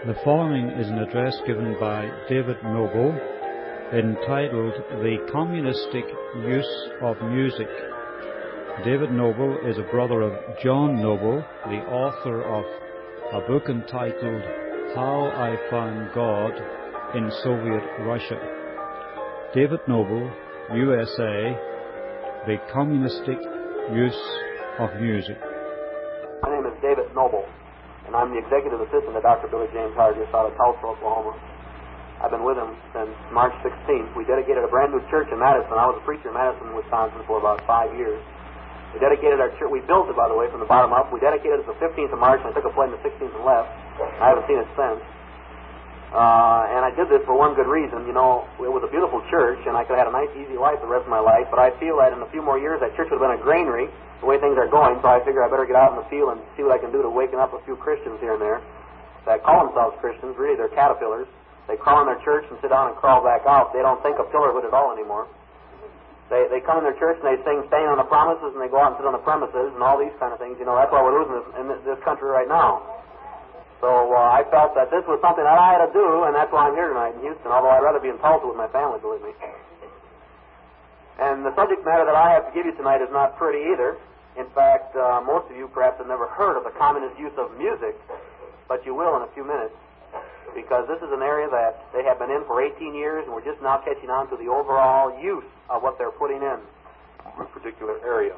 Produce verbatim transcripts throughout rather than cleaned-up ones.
The following is an address given by David Noble entitled The Communistic Use of Music. David Noble is a brother of John Noble, the author of a book entitled How I Found God in Soviet Russia. David Noble, U S A, The Communistic Use of Music. My name is David Noble, and I'm the executive assistant of Doctor Billy James Hargis out of Tulsa, Oklahoma. I've been with him since March sixteenth. We dedicated a brand new church in Madison. I was a preacher in Madison, Wisconsin for about five years. We dedicated our church. We built it, by the way, from the bottom up. We dedicated it the fifteenth of March, and I took a plane the sixteenth and left. I haven't seen it since. Uh, and I did this for one good reason. You know, it was a beautiful church, and I could have had a nice, easy life the rest of my life, but I feel that in a few more years, that church would have been a granary, the way things are going, so I figure I better get out in the field and see what I can do to waken up a few Christians here and there that call themselves Christians. Really, they're caterpillars. They crawl in their church and sit down and crawl back out. They don't think of pillarhood at all anymore. They they come in their church and they sing "Staying on the Promises," and they go out and sit on the premises and all these kind of things. You know, that's why we're losing this, in this country right now. So uh, I felt that this was something that I had to do, and that's why I'm here tonight in Houston, although I'd rather be in Tulsa with my family, believe me. And the subject matter that I have to give you tonight is not pretty either. In fact, uh, most of you perhaps have never heard of the communist use of music, but you will in a few minutes, because this is an area that they have been in for eighteen years, and we're just now catching on to the overall use of what they're putting in a particular area.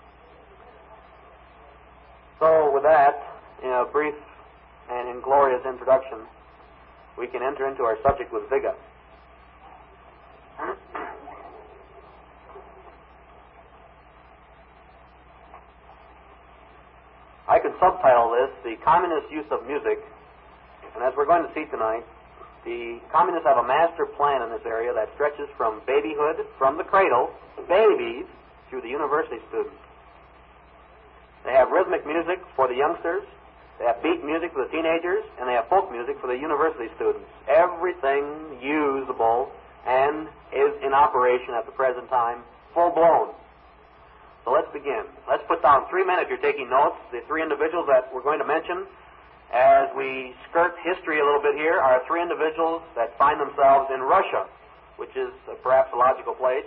So with that, in a brief and inglorious introduction, we can enter into our subject with vigor. I could subtitle this, The Communist Use of Music, and as we're going to see tonight, the communists have a master plan in this area that stretches from babyhood, from the cradle, babies, through the university students. They have rhythmic music for the youngsters, they have beat music for the teenagers, and they have folk music for the university students. Everything usable and is in operation at the present time, full-blown. So let's begin. Let's put down three men if you're taking notes. The three individuals that we're going to mention as we skirt history a little bit here are three individuals that find themselves in Russia, which is uh, perhaps a logical place.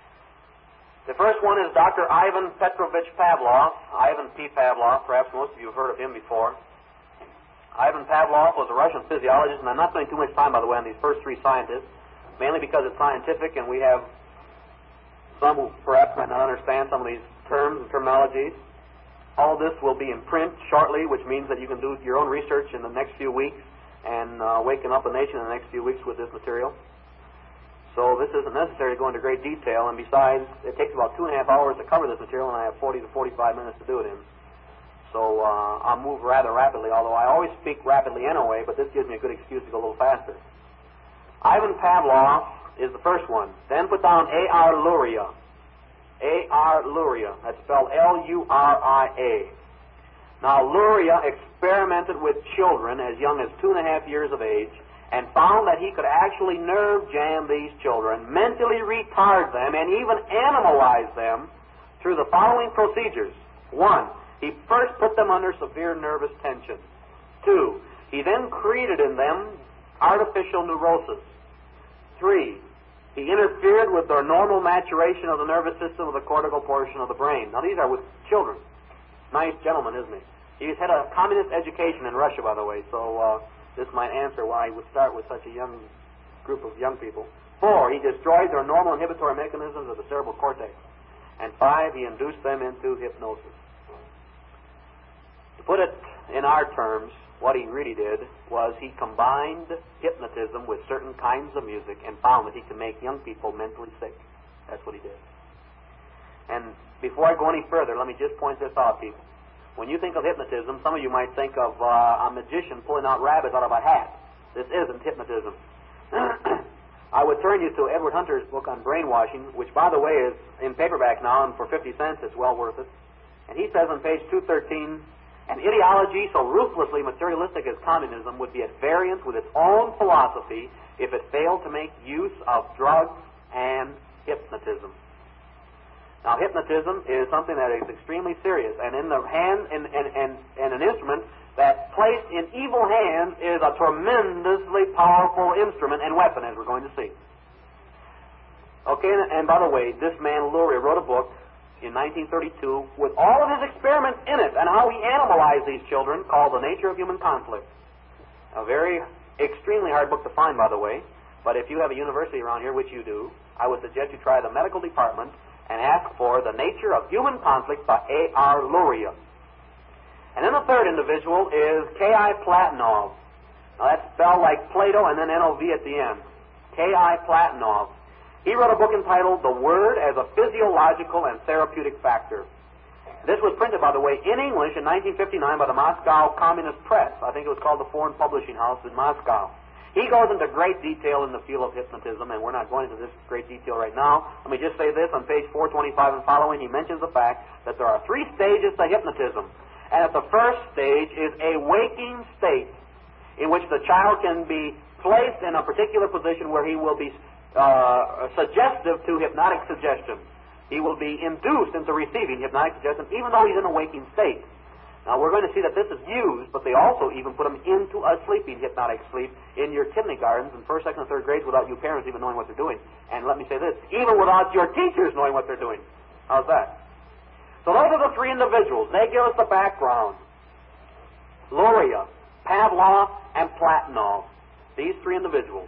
The first one is Doctor Ivan Petrovich Pavlov, Ivan P. Pavlov. Perhaps most of you have heard of him before. Ivan Pavlov was a Russian physiologist, and I'm not spending too much time, by the way, on these first three scientists, mainly because it's scientific, and we have some who perhaps might not understand some of these terms and terminologies. All this will be in print shortly, which means that you can do your own research in the next few weeks and uh, waken up a nation in the next few weeks with this material. So this isn't necessary to go into great detail, and besides, it takes about two and a half hours to cover this material, and I have forty to forty-five minutes to do it in. So uh, I'll move rather rapidly, although I always speak rapidly anyway, but this gives me a good excuse to go a little faster. Ivan Pavlov is the first one. Then put down A R Luria. A R Luria. That's spelled L U R I A. Now, Luria experimented with children as young as two and a half years of age, and found that he could actually nerve jam these children, mentally retard them, and even animalize them through the following procedures. One, he first put them under severe nervous tension. Two, he then created in them artificial neurosis. Three, he interfered with their normal maturation of the nervous system of the cortical portion of the brain. Now, these are with children. Nice gentleman, isn't he? He's had a communist education in Russia, by the way, so... Uh, This might answer why he would start with such a young group of young people. Four, he destroyed their normal inhibitory mechanisms of the cerebral cortex. And five, he induced them into hypnosis. To put it in our terms, what he really did was he combined hypnotism with certain kinds of music and found that he could make young people mentally sick. That's what he did. And before I go any further, let me just point this out, people. When you think of hypnotism, some of you might think of uh, a magician pulling out rabbits out of a hat. This isn't hypnotism. I would turn you to Edward Hunter's book on brainwashing, which, by the way, is in paperback now, and for fifty cents it's well worth it. And he says on page two thirteen, an ideology so ruthlessly materialistic as communism would be at variance with its own philosophy if it failed to make use of drugs and hypnotism. Now, hypnotism is something that is extremely serious, and in the hand and, and, and, and an instrument that placed in evil hands is a tremendously powerful instrument and weapon, as we're going to see. Okay, and, and by the way, this man Luria wrote a book in nineteen thirty-two with all of his experiments in it and how he animalized these children, called The Nature of Human Conflict. A very, extremely hard book to find, by the way, but if you have a university around here, which you do, I would suggest you try the medical department and ask for The Nature of Human Conflict by A R Luria. And then the third individual is K I Platonov. Now that's spelled like Plato and then N O V at the end. K I Platonov. He wrote a book entitled The Word as a Physiological and Therapeutic Factor. This was printed, by the way, in English in nineteen fifty-nine by the Moscow Communist Press. I think it was called the Foreign Publishing House in Moscow. He goes into great detail in the field of hypnotism, and we're not going into this great detail right now. Let me just say this. On page four twenty-five and following, he mentions the fact that there are three stages to hypnotism. And at the first stage is a waking state in which the child can be placed in a particular position where he will be uh, suggestive to hypnotic suggestion. He will be induced into receiving hypnotic suggestion even though he's in a waking state. Now, we're going to see that this is used, but they also even put him into a sleeping hypnotic sleep in your kindergartens in first, second, and third grades without you parents even knowing what they're doing. And let me say this, even without your teachers knowing what they're doing. How's that? So those are the three individuals. They give us the background. Luria, Pavlov, and Platonov. These three individuals.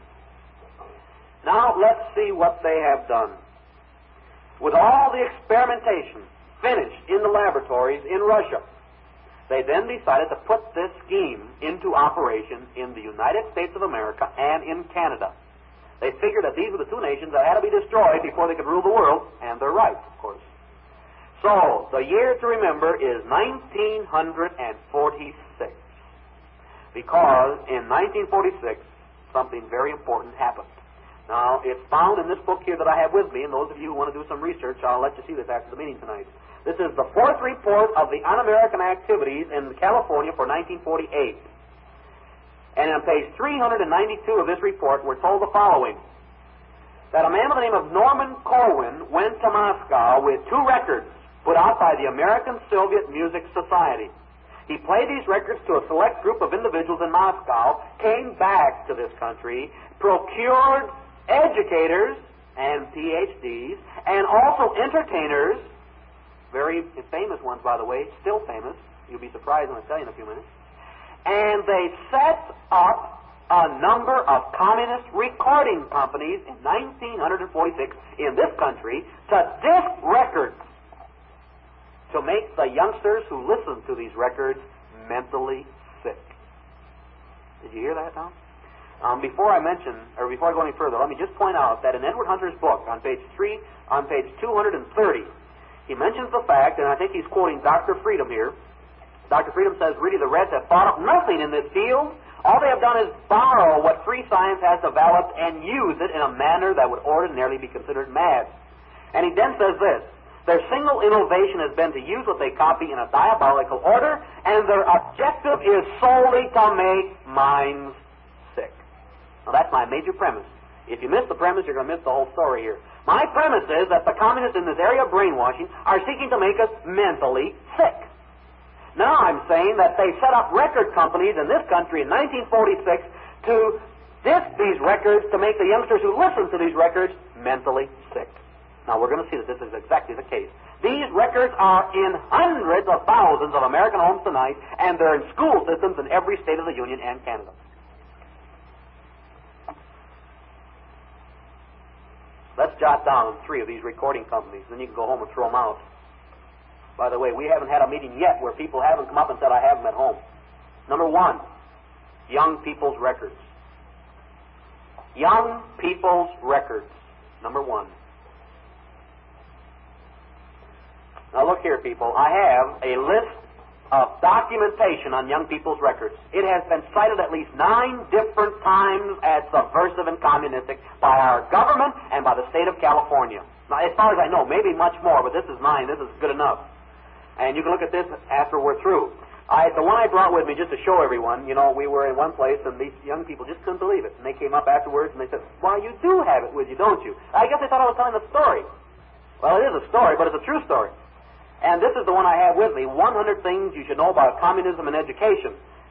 Now let's see what they have done. With all the experimentation finished in the laboratories in Russia, they then decided to put this scheme into operation in the United States of America and in Canada. They figured that these were the two nations that had to be destroyed before they could rule the world, and they're right, of course. So, the year to remember is nineteen forty-six, because in nineteen forty-six, something very important happened. Now, it's found in this book here that I have with me, and those of you who want to do some research, I'll let you see this after the meeting tonight. This is the fourth report of the Un-American activities in California for nineteen forty-eight. And on page three hundred ninety-two of this report, we're told the following, that a man by the name of Norman Corwin went to Moscow with two records put out by the American Soviet Music Society. He played these records to a select group of individuals in Moscow, came back to this country, procured educators and P H Ds, and also entertainers, very famous ones, by the way, still famous. You'll be surprised when I tell you in a few minutes. And they set up a number of communist recording companies in nineteen forty-six in this country to disc records, to make the youngsters who listen to these records mentally sick. Did you hear that, Tom? Um, before I mention, or before I go any further, let me just point out that in Edward Hunter's book, on page three, on page two hundred thirty, he mentions the fact, and I think he's quoting Doctor Freedom here. Doctor Freedom says, really, the Reds have thought of nothing in this field. All they have done is borrow what free science has developed and use it in a manner that would ordinarily be considered mad. And he then says this, their single innovation has been to use what they copy in a diabolical order, and their objective is solely to make minds sick. Now, that's my major premise. If you miss the premise, you're going to miss the whole story here. My premise is that the communists in this area of brainwashing are seeking to make us mentally sick. Now I'm saying that they set up record companies in this country in nineteen forty-six to disc these records to make the youngsters who listen to these records mentally sick. Now, we're going to see that this is exactly the case. These records are in hundreds of thousands of American homes tonight, and they're in school systems in every state of the Union and Canada. Let's jot down three of these recording companies, then you can go home and throw them out. By the way, we haven't had a meeting yet where people haven't come up and said, I have them at home. Number one, Young People's Records. Young People's Records, number one. Now look here, people. I have a list of documentation on Young People's Records. It has been cited at least nine different times as subversive and communistic by our government and by the state of California. Now, as far as I know, maybe much more, but this is mine. This is good enough. And you can look at this after we're through. I, the one I brought with me just to show everyone, you know, we were in one place and these young people just couldn't believe it. And they came up afterwards and they said, why, you do have it with you, don't you? I guess they thought I was telling a story. Well, it is a story, but it's a true story. And this is the one I have with me, one hundred Things You Should Know About Communism and Education.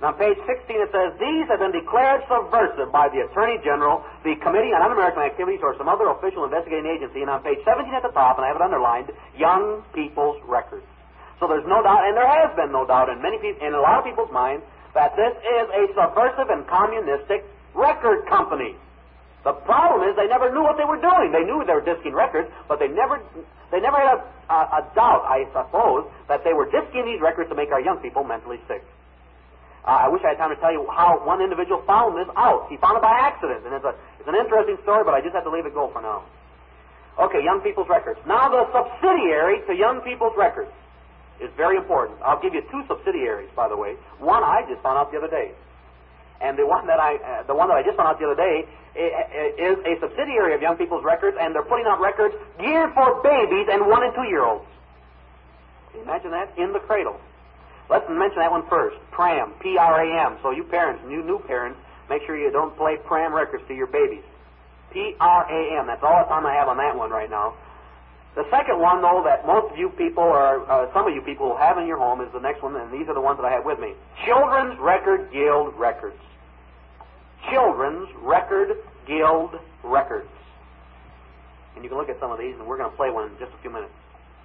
And on page sixteen it says, these have been declared subversive by the Attorney General, the Committee on Un-American Activities, or some other official investigating agency. And on page seventeen at the top, and I have it underlined, Young People's Records. So there's no doubt, and there has been no doubt in many people, in a lot of people's minds, that this is a subversive and communistic record company. The problem is they never knew what they were doing. They knew they were disking records, but they never they never had a, a, a doubt, I suppose, that they were disking these records to make our young people mentally sick. Uh, I wish I had time to tell you how one individual found this out. He found it by accident, and it's, a, it's an interesting story, but I just have to leave it go for now. Okay, Young People's Records. Now the subsidiary to Young People's Records is very important. I'll give you two subsidiaries, by the way. One I just found out the other day. And the one that I, uh, the one that I just found out the other day is a subsidiary of Young People's Records, and they're putting out records geared for babies and one and two-year-olds. Can you imagine that? In the cradle. Let's mention that one first. Pram, P R A M. So you parents, you new parents, make sure you don't play Pram records to your babies. P R A M. That's all the time I have on that one right now. The second one, though, that most of you people, or uh, some of you people will have in your home is the next one, and these are the ones that I have with me. Children's Record Guild Records. Children's Record Guild Records. And you can look at some of these, and we're going to play one in just a few minutes.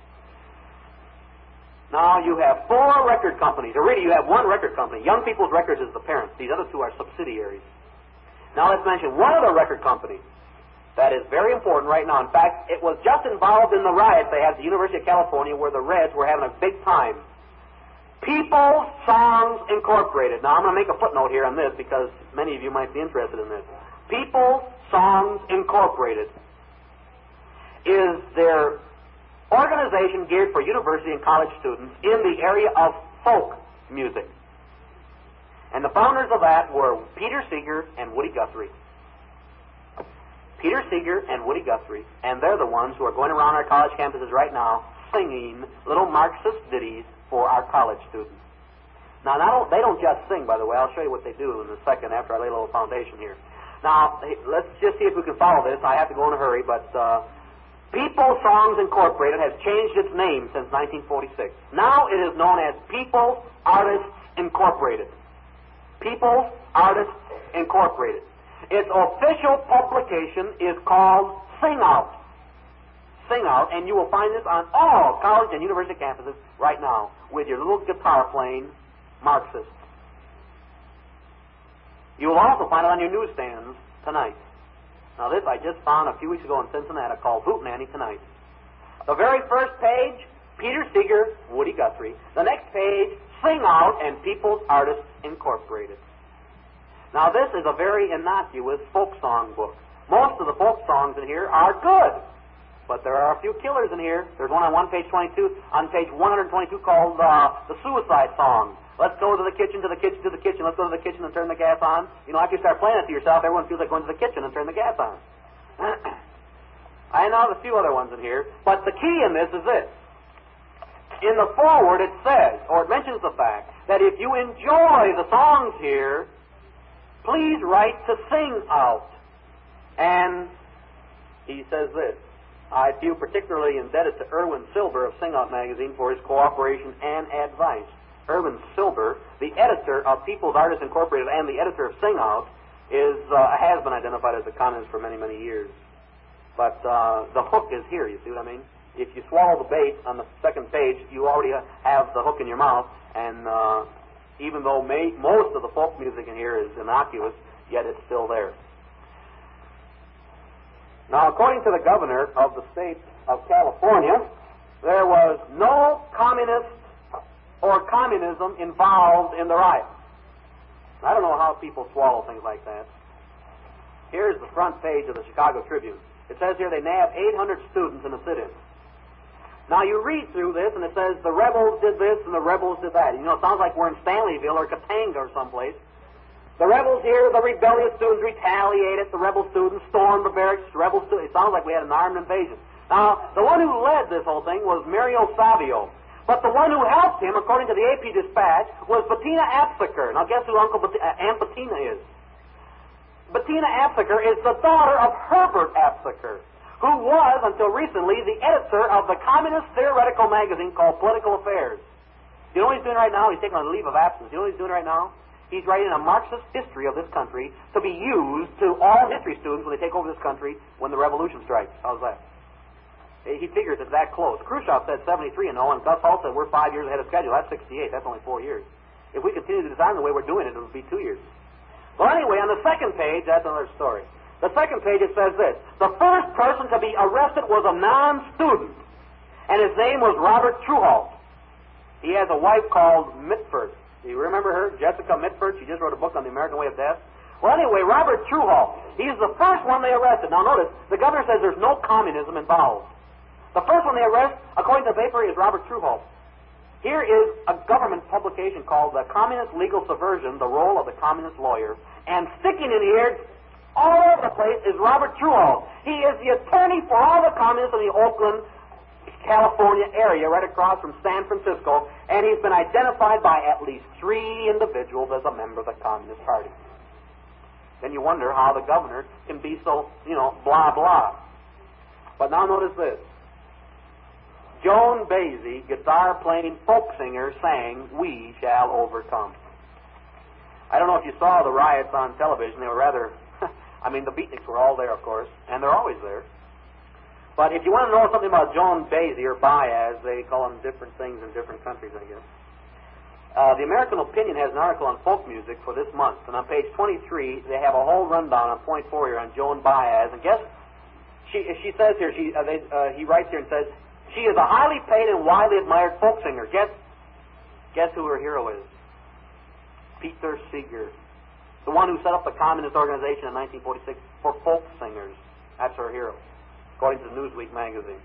Now you have four record companies, or really you have one record company. Young People's Records is the parent. These other two are subsidiaries. Now let's mention one other record company that is very important right now. In fact, it was just involved in the riots they had at the University of California where the Reds were having a big time. People's Songs Incorporated. Now I'm going to make a footnote here on this because many of you might be interested in this. People's Songs Incorporated is their organization geared for university and college students in the area of folk music. And the founders of that were Peter Seeger and Woody Guthrie. Peter Seeger and Woody Guthrie, and they're the ones who are going around our college campuses right now singing little Marxist ditties for our college students. Now, not, they don't just sing, by the way. I'll show you what they do in a second after I lay a little foundation here. Now, let's just see if we can follow this. I have to go in a hurry, but uh, People's Songs Incorporated has changed its name since nineteen forty-six. Now it is known as People's Artists Incorporated. People's Artists Incorporated. Its official publication is called Sing Out. Sing Out, and you will find this on all college and university campuses right now with your little guitar-playing Marxists. You will also find it on your newsstands tonight. Now this I just found a few weeks ago in Cincinnati called Hootenanny Tonight. The very first page, Peter Seeger, Woody Guthrie. The next page, Sing Out and People's Artists Incorporated. Now this is a very innocuous folk song book. Most of the folk songs in here are good, but there are a few killers in here. There's one on one page twenty-two, on page one hundred twenty-two called uh, The Suicide Song. Let's go to the kitchen, to the kitchen, to the kitchen. Let's go to the kitchen and turn the gas on. You know, after you start playing it to yourself, everyone feels like going to the kitchen and turn the gas on. I know there's a few other ones in here, but the key in this is this. In the foreword it says, or it mentions the fact, that if you enjoy the songs here, please write to Sing Out. And he says this, I feel particularly indebted to Irwin Silber of Sing Out magazine for his cooperation and advice. Irwin Silber, the editor of People's Artists Incorporated and the editor of Sing Out, is uh, has been identified as a communist for many, many years. But uh, the hook is here, you see what I mean? If you swallow the bait on the second page, you already have the hook in your mouth, and uh, even though may, most of the folk music in here is innocuous, yet it's still there. Now, according to the governor of the state of California, there was no communist or communism involved in the riot. I don't know how people swallow things like that. Here's the front page of the Chicago Tribune. It says here they nabbed eight hundred students in a sit-in. Now you read through this and it says the rebels did this and the rebels did that. You know, it sounds like we're in Stanleyville or Katanga or someplace. The rebels here, the rebellious students retaliated. The rebel students stormed the barracks. The rebel students, it sounds like we had an armed invasion. Now, the one who led this whole thing was Mario Savio. But the one who helped him, according to the A P Dispatch, was Bettina Aptheker. Now, guess who Uncle Bet- uh, Aunt Bettina is? Bettina Aptheker is the daughter of Herbert Aptheker, who was, until recently, the editor of the communist theoretical magazine called Political Affairs. You know what he's doing right now? He's taking a leave of absence. You know what he's doing right now? He's writing a Marxist history of this country to be used to all history students when they take over this country when the revolution strikes. How's that? He figures it's that close. Khrushchev said seventy-three, you know, and Gus Hall said we're five years ahead of schedule. That's sixty-eight. That's only four years. If we continue to design the way we're doing it, it'll be two years. Well, anyway, on the second page, that's another story. The second page, it says this. The first person to be arrested was a non-student, and his name was Robert Truehalt. He has a wife called Mitford. Do you remember her? Jessica Mitford. She just wrote a book on the American Way of Death. Well, anyway, Robert Truehalt, he's the first one they arrested. Now, notice, the governor says there's no communism involved. The first one they arrest, according to the paper, is Robert Truehalt. Here is a government publication called The Communist Legal Subversion, the Role of the Communist Lawyer. And sticking in here all over the place is Robert Truehalt. He is the attorney for all the communists in the Oakland, California area, right across from San Francisco, and he's been identified by at least three individuals as a member of the Communist Party. Then you wonder how the governor can be so, you know, blah, blah. But now notice this. Joan Basie, guitar-playing folk singer, sang, "We Shall Overcome." I don't know if you saw the riots on television. They were rather, I mean, the beatniks were all there, of course, and they're always there. But if you want to know something about Joan Basie, or Baez, they call them different things in different countries, I guess. Uh, the American Opinion has an article on folk music for this month, and on page twenty-three, they have a whole rundown on point four here on Joan Baez. And guess, she she says here, she uh, they, uh, he writes here and says, she is a highly paid and widely admired folk singer. Guess, guess who her hero is? Peter Seeger, the one who set up the Communist Organization in nineteen forty-six for folk singers. That's her hero, according to Newsweek magazine.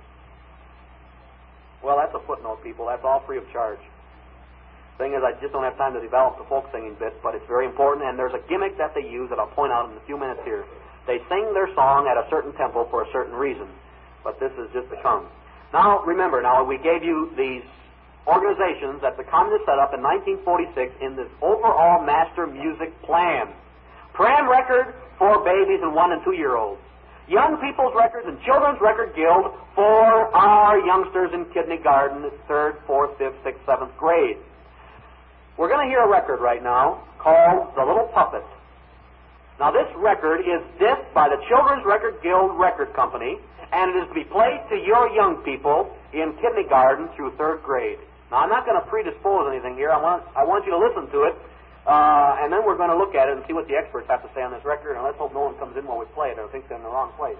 Well, that's a footnote, people. That's all free of charge. Thing is, I just don't have time to develop the folk singing bit, but it's very important, and there's a gimmick that they use that I'll point out in a few minutes here. They sing their song at a certain tempo for a certain reason, but this is just to come. Now, remember, now we gave you these organizations that the communists set up in nineteen forty-six in this overall master music plan. Pram Record for babies and one and two-year-olds. Young People's Records and Children's Record Guild for our youngsters in kindergarten, third, fourth, fifth, sixth, seventh grade. We're going to hear a record right now called The Little Puppet. Now, this record is dipped by the Children's Record Guild Record Company, and it is to be played to your young people in kindergarten through third grade. Now, I'm not going to predispose anything here. I want I want you to listen to it, uh, and then we're going to look at it and see what the experts have to say on this record, and let's hope no one comes in while we play it or thinks they're in the wrong place.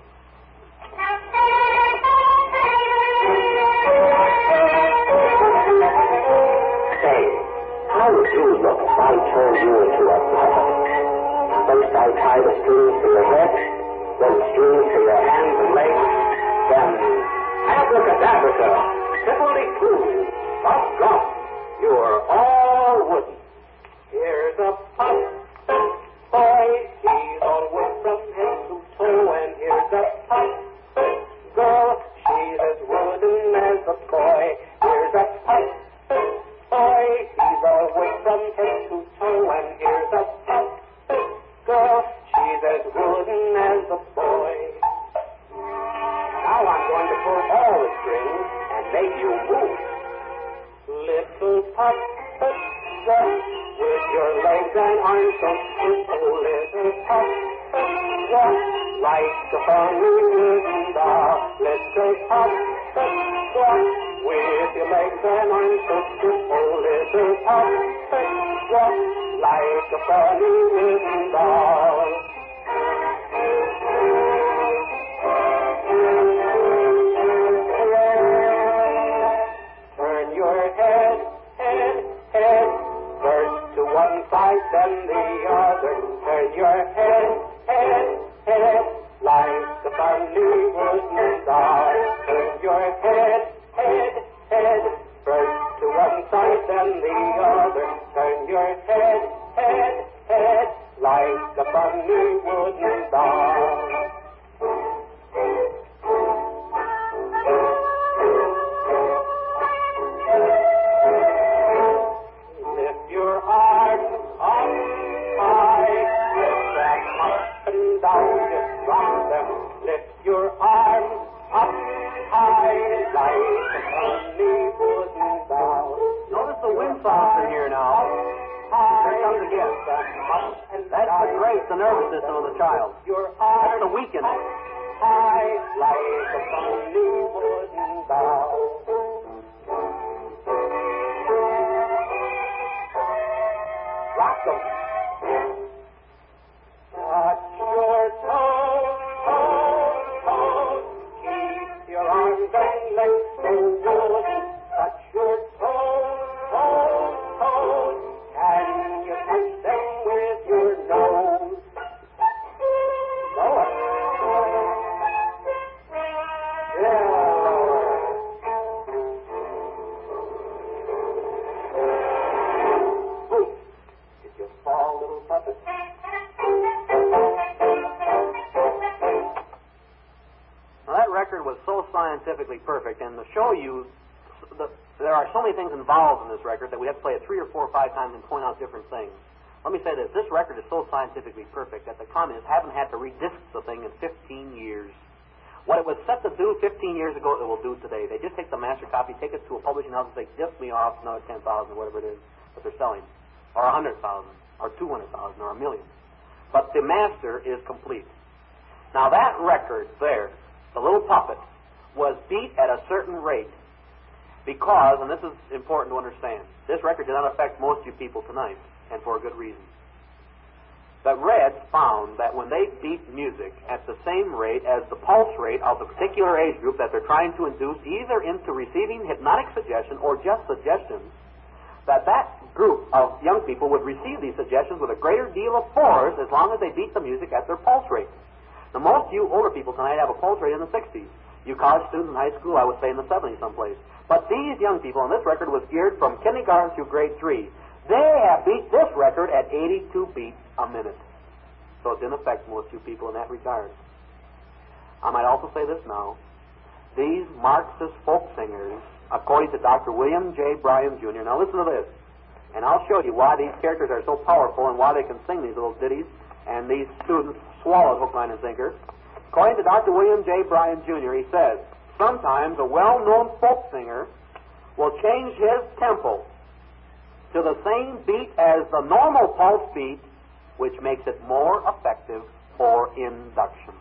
Say, how would you look if I turned you into a puppet? First I tie the strings to your head, then strings to your hands and legs, then abracadabra, tippily-coo, up-gum, you're all wooden. Here's a puppet boy, he's all wood from head to toe, and here's a puppet girl, she's as wooden as a boy. Here's a puppet boy, he's all wood from head to toe, and here's a puppet girl, she's as wooden as a boy. Now I'm going to pull all the strings and make you move. Little puppet girl, with your legs and arms so simple, little puppet girl, like a funny wooden doll. Little puppet girl, with your legs and arms so simple, little puppet girl, like a funny wooden doll. Turn your head, head, head, first to one side, then the other. Turn your head, head, head, like a funny wooden doll. Turn your head, head, head, first to one side, then the other. Turn your head, head, head, like a funny wooden doll. Lift your arms up high, lift them up and down, just rock them. Lift your arms up high, like a funny wooden doll. Notice the wind sounds in here now. Here it comes again. stimulates the nervous system of the child. That's the weakening. High like a lonely wooden bough. Rock them. Touch your toes, toes, toes. Keep your arms and legs moving. Touch your toes, toes, toes. Can you touch them with your nose? Lower. Yeah, lower. Ooh. Did you fall, little puppet? Now, that record was so scientifically perfect, and to show you the, there are so many things involved in this record that we have to play it three or four or five times and point out different things. Let me say this. This record is so scientifically perfect that the communists haven't had to redisc the thing in fifteen years. What it was set to do fifteen years ago, it will do today. They just take the master copy, take it to a publishing house, and say, dip me off another ten thousand, whatever it is that they're selling, or one hundred thousand, or two hundred thousand, or a million. But the master is complete. Now, that record there, the little puppet, was beat at a certain rate because, and this is important to understand, this record did not affect most of you people tonight, and for a good reason. The Reds found that when they beat music at the same rate as the pulse rate of the particular age group that they're trying to induce either into receiving hypnotic suggestion or just suggestions, that that group of young people would receive these suggestions with a greater deal of force as long as they beat the music at their pulse rate. Now, most of you older people tonight have a pulse rate in the sixties. You college students in high school, I would say in the seventies someplace. But these young people, and this record was geared from kindergarten through grade three, they have beat this record at eighty-two beats a minute. So it didn't affect most of you people in that regard. I might also say this now. These Marxist folk singers, according to Doctor William J. Bryan, Junior, now listen to this, and I'll show you why these characters are so powerful and why they can sing these little ditties, and these students swallow hook, line, and sinker. According to Doctor William J. Bryan, Junior, he says, sometimes a well-known folk singer will change his tempo to the same beat as the normal pulse beat, which makes it more effective for induction.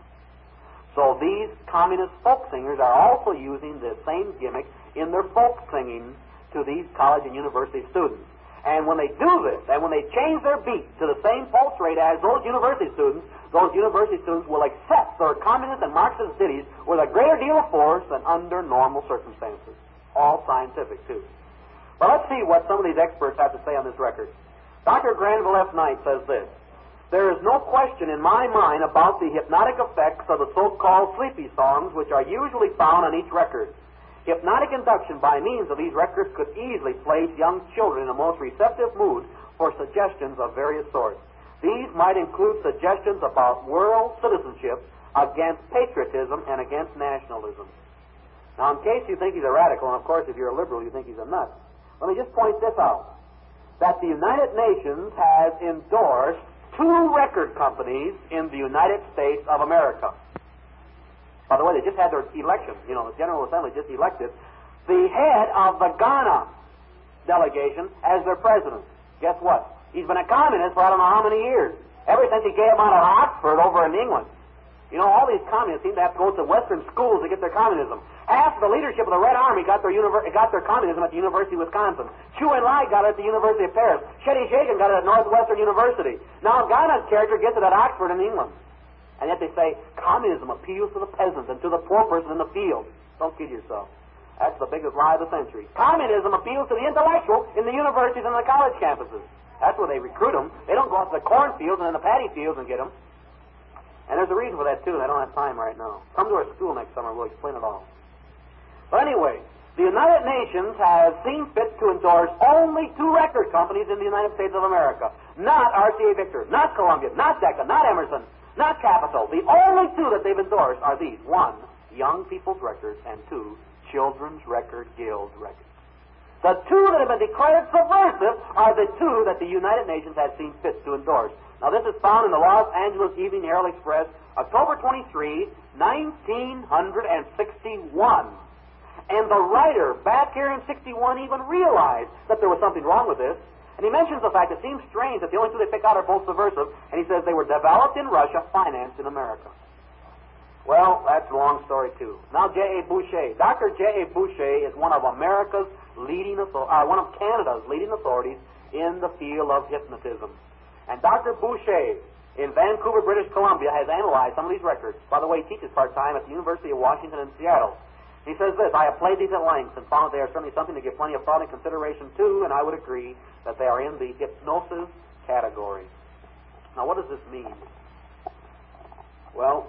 So these communist folk singers are also using the same gimmick in their folk singing to these college and university students. And when they do this, and when they change their beat to the same pulse rate as those university students, those university students will accept their communist and Marxist ditties with a greater deal of force than under normal circumstances. All scientific, too. But let's see what some of these experts have to say on this record. Doctor Granville F. Knight says this: there is no question in my mind about the hypnotic effects of the so-called sleepy songs which are usually found on each record. Hypnotic induction by means of these records could easily place young children in a most receptive mood for suggestions of various sorts. These might include suggestions about world citizenship, against patriotism, and against nationalism. Now, in case you think he's a radical, and of course if you're a liberal you think he's a nut, let me just point this out, that the United Nations has endorsed two record companies in the United States of America. By the way, they just had their election. You know, the General Assembly just elected the head of the Ghana delegation as their president. Guess what? He's been a communist for I don't know how many years. Ever since he came out of Oxford over in England. You know, all these communists seem to have to go to Western schools to get their communism. Half the leadership of the Red Army got their univer- got their communism at the University of Wisconsin. Chu Enlai got it at the University of Paris. Shetty Shagan got it at Northwestern University. Now Ghana's character gets it at Oxford in England. And yet they say communism appeals to the peasant and to the poor person in the field. Don't kid yourself. That's the biggest lie of the century. Communism appeals to the intellectual in the universities and the college campuses. That's where they recruit them. They don't go out to the cornfields and in the paddy fields and get them. And there's a reason for that, too, and I don't have time right now. Come to our school next summer. We'll explain it all. But anyway, the United Nations has seen fit to endorse only two record companies in the United States of America. Not R C A Victor, not Columbia, not Decca, not Emerson, not Capitol. The only two that they've endorsed are these. One, Young People's Records, and two, Children's Record Guild Records. The two that have been declared subversive are the two that the United Nations has seen fit to endorse. Now, this is found in the Los Angeles Evening Herald Express, October twenty-third, nineteen sixty-one. And the writer, back here in sixty-one, even realized that there was something wrong with this. And he mentions the fact it seems strange that the only two they pick out are both subversive, and he says they were developed in Russia, financed in America. Well, that's a long story, too. Now, J A. Boucher. Doctor J A. Boucher is one of America's leading, author- uh, one of Canada's leading authorities in the field of hypnotism. And Doctor Boucher in Vancouver, British Columbia, has analyzed some of these records. By the way, he teaches part-time at the University of Washington in Seattle. He says this, I have played these at length and found that they are certainly something to give plenty of thought and consideration to, and I would agree that they are in the hypnosis category. Now, what does this mean? Well,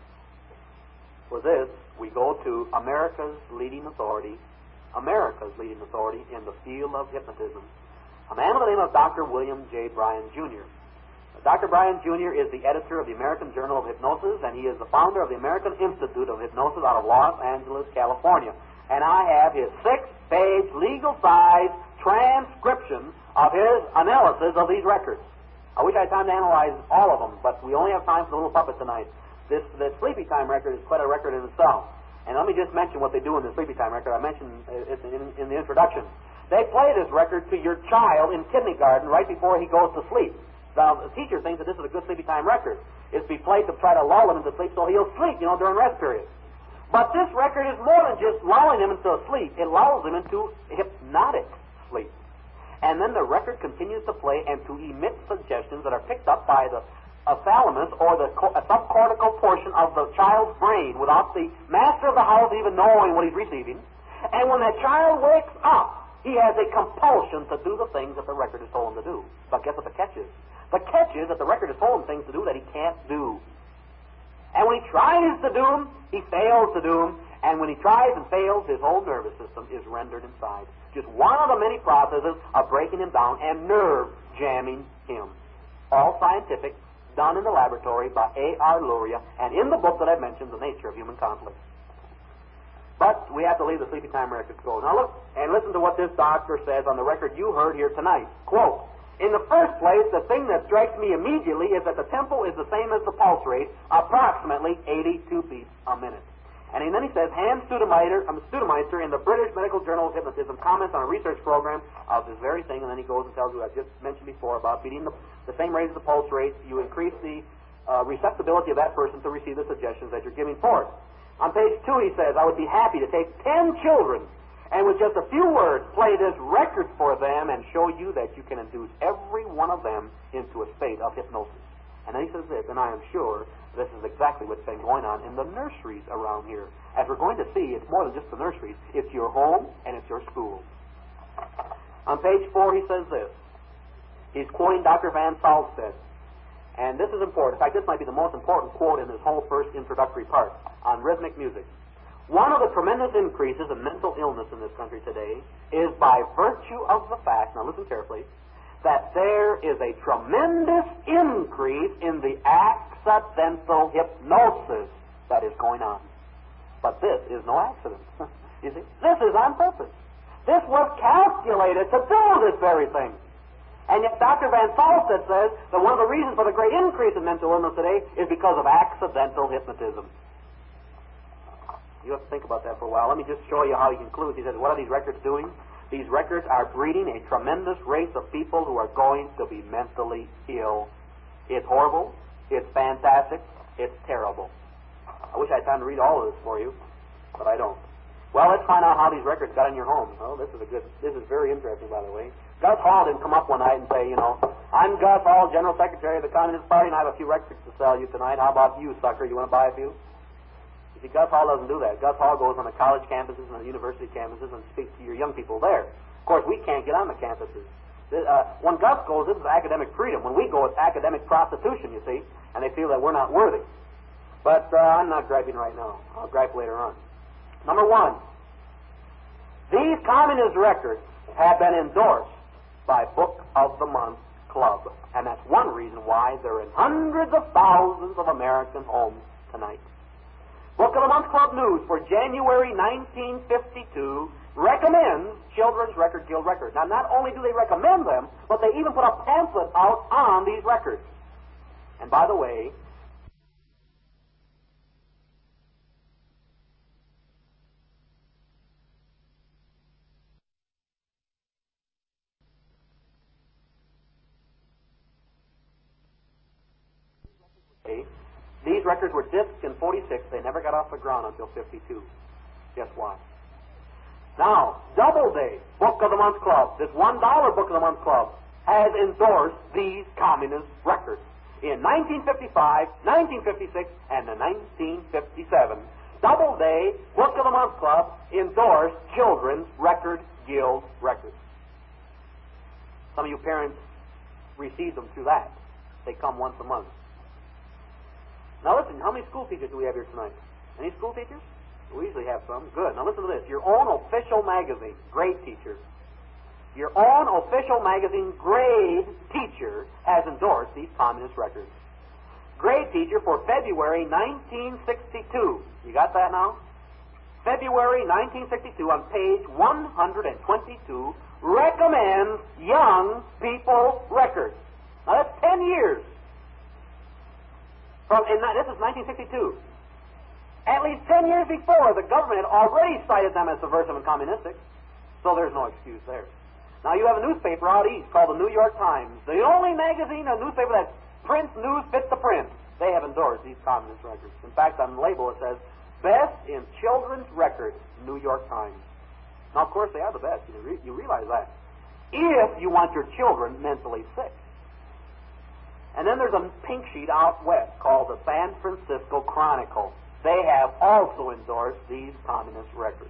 for this, we go to America's leading authority, America's leading authority in the field of hypnotism, a man by the name of Doctor William J. Bryan, Junior Doctor Bryan, Junior is the editor of the American Journal of Hypnosis, and he is the founder of the American Institute of Hypnosis out of Los Angeles, California. And I have his six-page, legal-size transcription of his analysis of these records. I wish I had time to analyze all of them, but we only have time for the little puppet tonight. This the Sleepy Time record is quite a record in itself. And let me just mention what they do in the Sleepy Time record. I mentioned it in, in the introduction. They play this record to your child in kindergarten right before he goes to sleep. Now, the teacher thinks that this is a good Sleepy Time record. It's to be played to try to lull him into sleep so he'll sleep, you know, during rest periods. But this record is more than just lulling him into sleep. It lulls him into hypnotic sleep. And then the record continues to play and to emit suggestions that are picked up by the a thalamus, or the co- a subcortical portion of the child's brain, without the master of the house even knowing what he's receiving. And when that child wakes up, he has a compulsion to do the things that the record has told him to do. But guess what the catch is? The catch is that the record has told him things to do that he can't do. And when he tries to do them, he fails to do them. And when he tries and fails, his whole nervous system is rendered inside. Just one of the many processes of breaking him down and nerve jamming him. All scientific, done in the laboratory by A R Luria, and in the book that I mentioned, The Nature of Human Conflict. But we have to leave the Sleepy Time records go. Now look and listen to what this doctor says on the record you heard here tonight. Quote, in the first place, the thing that strikes me immediately is that the tempo is the same as the pulse rate, approximately eighty-two beats a minute. And then he says, Hans Studemeister, um, Studemeister in the British Medical Journal of Hypnotism comments on a research program of this very thing, and then he goes and tells you what I just mentioned before about beating the, the same rate as the pulse rate. You increase the uh, receptibility of that person to receive the suggestions that you're giving forth. On page two, he says, I would be happy to take ten children and with just a few words play this record for them and show you that you can induce every one of them into a state of hypnosis. And then he says this, and I am sure this is exactly what's been going on in the nurseries around here. As we're going to see, it's more than just the nurseries. It's your home and it's your school. On page four, he says this. He's quoting Doctor Van Salstead. And this is important. In fact, this might be the most important quote in this whole first introductory part on rhythmic music. One of the tremendous increases in mental illness in this country today is by virtue of the fact, now listen carefully, that there is a tremendous increase in the accidental hypnosis that is going on. But this is no accident. You see? This is on purpose. This was calculated to do this very thing. And yet Doctor Van Salstead says that one of the reasons for the great increase in mental illness today is because of accidental hypnotism. You have to think about that for a while. Let me just show you how he concludes. He says, what are these records doing? These records are breeding a tremendous race of people who are going to be mentally ill. It's horrible. It's fantastic. It's terrible. I wish I had time to read all of this for you, but I don't. Well, let's find out how these records got in your home. Oh, this is a good, this is very interesting, by the way. Gus Hall didn't come up one night and say, you know, I'm Gus Hall, General Secretary of the Communist Party, and I have a few records to sell you tonight. How about you, sucker? You want to buy a few? You see, Gus Hall doesn't do that. Gus Hall goes on the college campuses and the university campuses and speaks to your young people there. Of course, we can't get on the campuses. Uh, when Gus goes, this is academic freedom. When we go, it's academic prostitution, you see, and they feel that we're not worthy. But uh, I'm not griping right now. I'll gripe later on. Number one, these communist records have been endorsed by Book of the Month Club, and that's one reason why they're in hundreds of thousands of American homes tonight. Book of the Month Club News for January nineteen fifty-two recommends Children's Record Guild records. Now, not only do they recommend them, but they even put a pamphlet out on these records. And by the way, These records were discs in forty-six. They never got off the ground until fifty-two. Guess why? Now, Doubleday, Book of the Month Club, this one dollar Book of the Month Club, has endorsed these communist records in nineteen fifty-five, nineteen fifty-six, and in nineteen fifty-seven. Doubleday, Book of the Month Club, endorsed Children's Record Guild records. Some of you parents receive them through that. They come once a month. Now listen, how many school teachers do we have here tonight? Any school teachers? We usually have some. Good. Now listen to this. Your own official magazine, Grade Teacher. Your own official magazine, Grade Teacher, has endorsed these communist records. Grade Teacher for February nineteen sixty-two. You got that now? February nineteen sixty-two, on page one hundred twenty-two, recommends young people records. Now that's ten years. From in, this is nineteen sixty-two. At least ten years before, the government had already cited them as subversive and communistic, so there's no excuse there. Now you have a newspaper out east called the New York Times, the only magazine or newspaper that prints news fit the print. They have endorsed these communist records. In fact, on the label it says, Best in Children's Records, New York Times. Now, of course, they are the best. You, re- you realize that. If you want your children mentally sick. And then there's a pink sheet out west called the San Francisco Chronicle. They have also endorsed these communist records.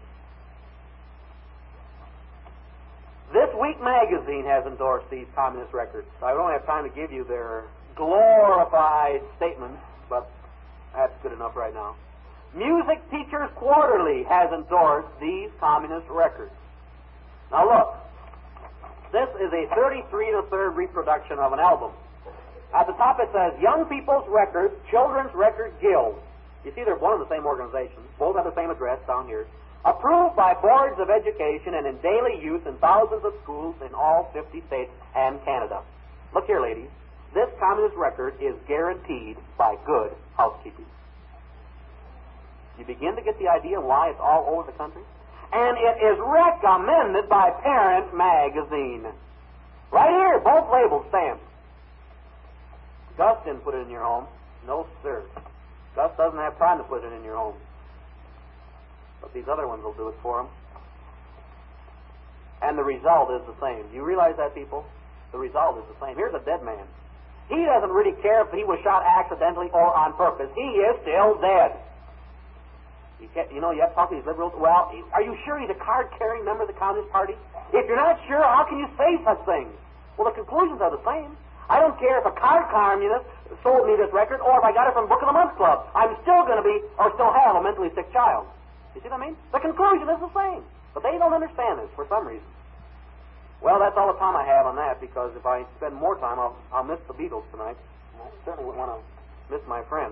This Week magazine has endorsed these communist records. I don't have time to give you their glorified statements, but that's good enough right now. Music Teachers Quarterly has endorsed these communist records. Now look, this is a thirty-three and a third reproduction of an album. At the top it says, Young People's Records, Children's Record Guild. You see, they're one and the same organization. Both have the same address down here. Approved by boards of education and in daily use in thousands of schools in all fifty states and Canada. Look here, ladies. This communist record is guaranteed by good housekeeping. You begin to get the idea why it's all over the country? And it is recommended by Parent Magazine. Right here, both labels stamped. Gus didn't put it in your home. No, sir. Gus doesn't have time to put it in your home. But these other ones will do it for him. And the result is the same. Do you realize that, people? The result is the same. Here's a dead man. He doesn't really care if he was shot accidentally or on purpose. He is still dead. You, can't, you know, you have to talk to these liberals. Well, are you sure he's a card-carrying member of the Communist Party? If you're not sure, how can you say such things? Well, the conclusions are the same. I don't care if a card communist sold me this record or if I got it from Book of the Month Club. I'm still going to be, or still have, a mentally sick child. You see what I mean? The conclusion is the same. But they don't understand this for some reason. Well, that's all the time I have on that, because if I spend more time, I'll, I'll miss the Beatles tonight. And I certainly wouldn't want to miss my friends.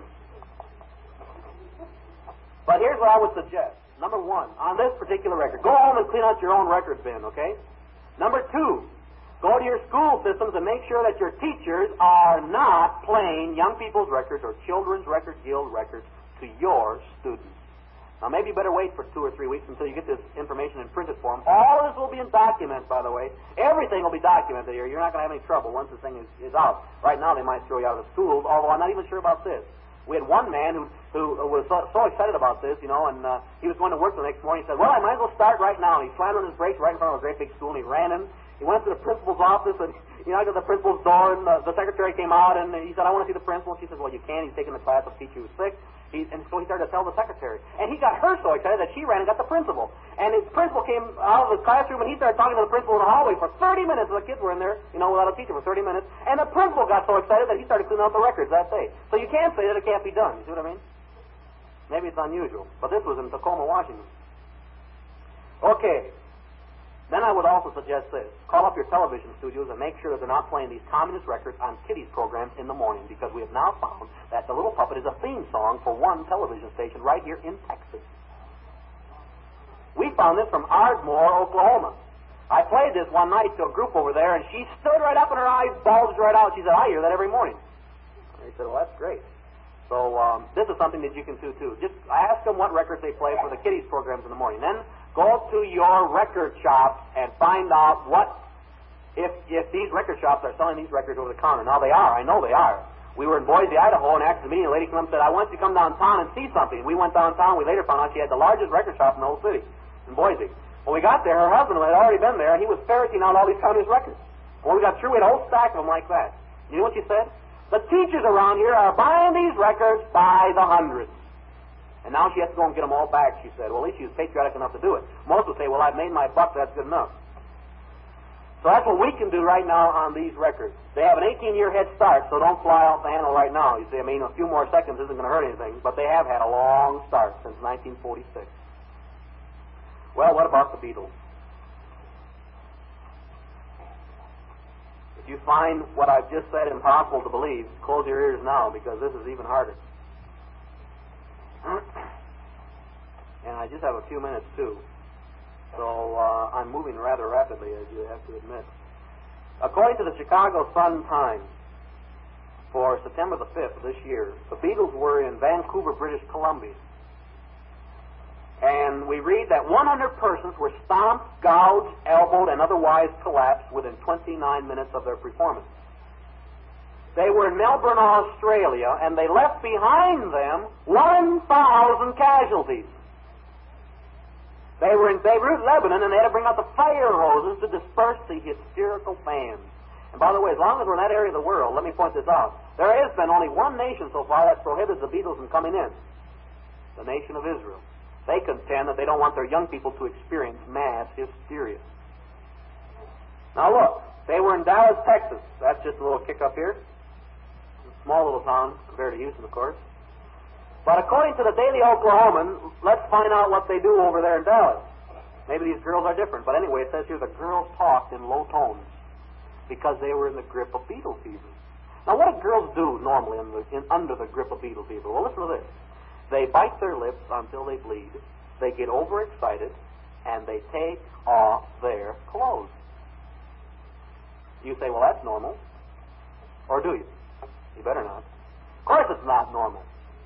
But here's what I would suggest. Number one, on this particular record, go home and clean out your own record bin, okay? Number two, go to your school systems and make sure that your teachers are not playing Young People's Records or Children's Record Guild records to your students. Now, maybe you better wait for two or three weeks until you get this information in printed form. All of this will be in document, by the way. Everything will be documented here. You're not going to have any trouble once this thing is, is out. Right now, they might throw you out of the schools, although I'm not even sure about this. We had one man who who was so, so excited about this, you know, and uh, he was going to work the next morning. He said, well, I might as well start right now. And he slammed on his brakes right in front of a great big school, and he ran in. He went to the principal's office, and he knocked at the principal's door, and the, the secretary came out, and he said, I want to see the principal. She said, well, you can't. He's taking the class of teacher who's sick. He, and so he started to tell the secretary. And he got her so excited that she ran and got the principal. And his principal came out of the classroom, and he started talking to the principal in the hallway for thirty minutes. And the kids were in there, you know, without a teacher for thirty minutes. And the principal got so excited that he started cleaning out the records that day. So you can't say that it can't be done. You see what I mean? Maybe it's unusual. But this was in Tacoma, Washington. Okay. Then I would also suggest this. Call up your television studios and make sure that they're not playing these communist records on kiddies programs in the morning, because we have now found that The Little Puppet is a theme song for one television station right here in Texas. We found this from Ardmore, Oklahoma. I played this one night to a group over there, and she stood right up and her eyes bulged right out. She said, I hear that every morning. And I said, well, that's great. So um, this is something that you can do, too. Just ask them what records they play for the kiddies programs in the morning. Then go to your record shops and find out what, if if these record shops are selling these records over the counter. Now, they are. I know they are. We were in Boise, Idaho, and after the meeting, a lady came up and said, I want you to come downtown and see something. We went downtown. We later found out she had the largest record shop in the whole city, in Boise. When we got there, her husband had already been there, and he was ferreting out all these communist records. When we got through, we had a whole stack of them like that. You know what she said? The teachers around here are buying these records by the hundreds. And now she has to go and get them all back, she said. Well, at least she was patriotic enough to do it. Most would say, well, I've made my buck, that's good enough. So that's what we can do right now on these records. They have an eighteen-year head start, so don't fly off the handle right now. You see, I mean, a few more seconds isn't going to hurt anything, but they have had a long start since nineteen forty-six. Well, what about the Beatles? If you find what I've just said impossible to believe, close your ears now, because this is even harder. And I just have a few minutes, too. So uh, I'm moving rather rapidly, as you have to admit. According to the Chicago Sun-Times, for September the fifth of this year, the Beatles were in Vancouver, British Columbia. And we read that one hundred persons were stomped, gouged, elbowed, and otherwise collapsed within twenty-nine minutes of their performance. They were in Melbourne, Australia, and they left behind them one thousand casualties. They were in Beirut, Lebanon, and they had to bring out the fire hoses to disperse the hysterical fans. And by the way, as long as we're in that area of the world, let me point this out. There has been only one nation so far that's prohibited the Beatles from coming in. The nation of Israel. They contend that they don't want their young people to experience mass hysteria. Now look, they were in Dallas, Texas. That's just a little kick up here. A small little town compared to Houston, of course. But according to the Daily Oklahoman, let's find out what they do over there in Dallas. Maybe these girls are different. But anyway, it says here the girls talked in low tones because they were in the grip of Beatle fever. Now what do girls do normally in the, in, under the grip of Beatle fever? Well, listen to this. They bite their lips until they bleed. They get overexcited, and they take off their clothes. You say, well, that's normal. Or do you? You better not. Of course it's not normal.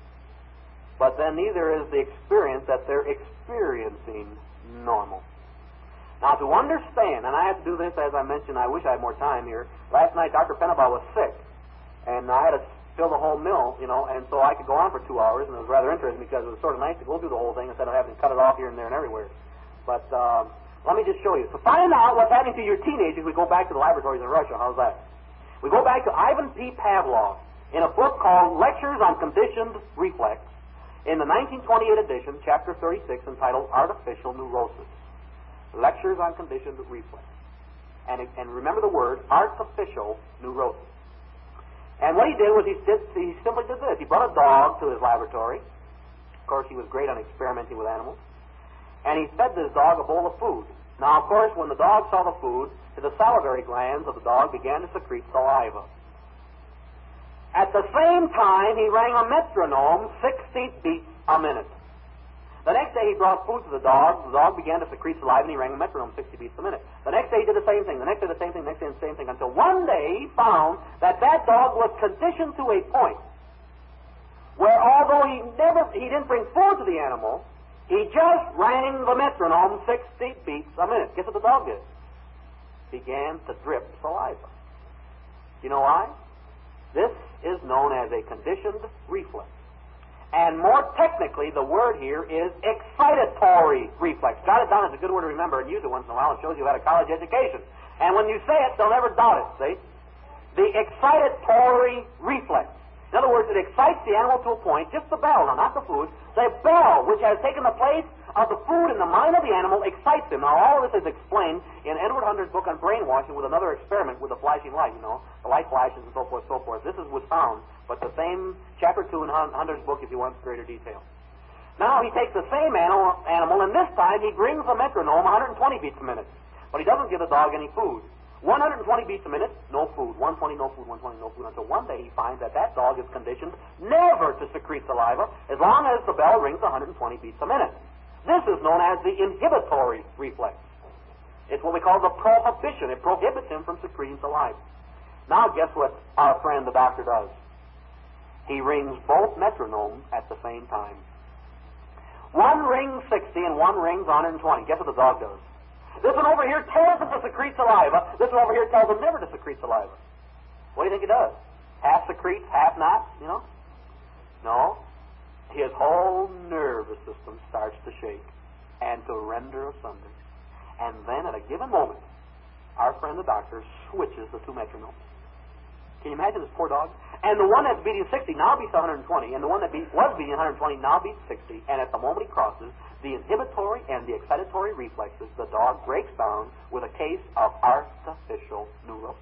But then neither is the experience that they're experiencing normal. Now, to understand, and I have to do this, as I mentioned, I wish I had more time here. Last night, Doctor Pennebaugh was sick, and I had to fill the whole mill, you know, and so I could go on for two hours, and it was rather interesting because it was sort of nice to go through the whole thing instead of having to cut it off here and there and everywhere. But um, let me just show you. To find out what's happening to your teenagers, we go back to the laboratories in Russia. How's that? We go back to Ivan P. Pavlov in a book called Lectures on Conditioned Reflex, in the nineteen twenty-eight edition, chapter thirty-six, entitled Artificial Neurosis. Lectures on Conditioned Reflex. And, and remember the word, artificial neurosis. And what he did was he, did, he simply did this. He brought a dog to his laboratory. Of course, he was great on experimenting with animals. And he fed this dog a bowl of food. Now, of course, when the dog saw the food, the salivary glands of the dog began to secrete saliva. At the same time, he rang a metronome sixty beats a minute. The next day he brought food to the dog. The dog began to secrete saliva, and he rang a metronome sixty beats a minute. The next day he did the same thing. The next day the same thing. The next day the same thing. Until one day he found that that dog was conditioned to a point where, although he never, he didn't bring food to the animal, he just rang the metronome sixty beats a minute. Guess what the dog did? Began to drip saliva. You know why? This is known as a conditioned reflex. And more technically, the word here is excitatory reflex. Jot it down. It's a good word to remember and use it once in a while. It shows you had a college education. And when you say it, they'll never doubt it, see? The excitatory reflex. In other words, it excites the animal to a point, just the bell, now not the food. The bell, which has taken the place of the food in the mind of the animal, excites him. Now, all of this is explained in Edward Hunter's book on brainwashing with another experiment with the flashing light, you know, the light flashes and so forth, so forth. This is was found, but the same chapter two in Hunter's book if you want greater detail. Now, he takes the same animal, animal, and this time he brings the metronome one hundred twenty beats a minute. But he doesn't give the dog any food. one hundred twenty beats a minute, no food. one hundred twenty, no food. one hundred twenty, no food. Until one day he finds that that dog is conditioned never to secrete saliva as long as the bell rings one hundred twenty beats a minute. This is known as the inhibitory reflex. It's what we call the prohibition. It prohibits him from secreting saliva. Now guess what our friend the doctor does? He rings both metronomes at the same time. One rings sixty and one rings one hundred twenty. Guess what the dog does? This one over here tells him to secrete saliva. This one over here tells him never to secrete saliva. What do you think he does? half secretes, half not, you know? No. His whole nervous system starts to shake and to render asunder. And then at a given moment, our friend the doctor switches the two metronomes. Can you imagine this poor dog? And the one that's beating sixty now beats one hundred twenty, and the one that beat, was beating one hundred twenty now beats sixty, and at the moment he crosses the inhibitory and the excitatory reflexes, the dog breaks down with a case of artificial neurosis.